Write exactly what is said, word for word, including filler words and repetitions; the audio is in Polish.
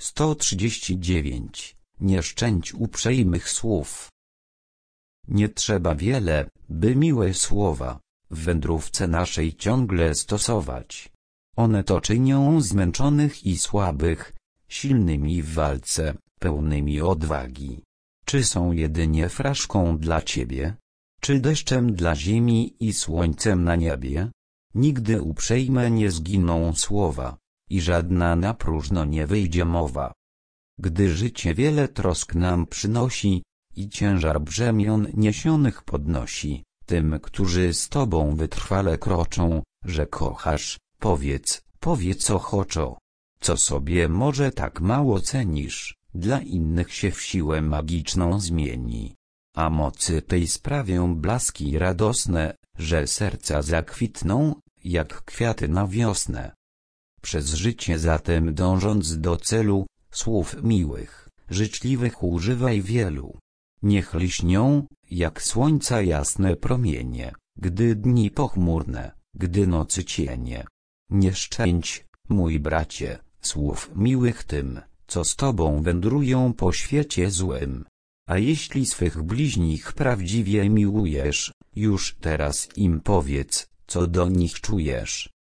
sto trzydzieści dziewięć. Nie szczędź uprzejmych słów. Nie trzeba wiele, by miłe słowa w wędrówce naszej ciągle stosować. One to czynią zmęczonych i słabych silnymi w walce, pełnymi odwagi. Czy są jedynie fraszką dla ciebie? Czy deszczem dla ziemi i słońcem na niebie? Nigdy uprzejme nie zginą słowa, i żadna na próżno nie wyjdzie mowa. Gdy życie wiele trosk nam przynosi, i ciężar brzemion niesionych podnosi, tym, którzy z tobą wytrwale kroczą, że kochasz, powiedz, powiedz ochoczo. Co sobie może tak mało cenisz, dla innych się w siłę magiczną zmieni. A mocy tej sprawią blaski radosne, że serca zakwitną, jak kwiaty na wiosnę. Przez życie zatem dążąc do celu, słów miłych, życzliwych używaj wielu. Niech lśnią, jak słońca jasne promienie, gdy dni pochmurne, gdy nocy cienie. Nie szczędź, mój bracie, słów miłych tym, co z tobą wędrują po świecie złym. A jeśli swych bliźnich prawdziwie miłujesz, już teraz im powiedz, co do nich czujesz.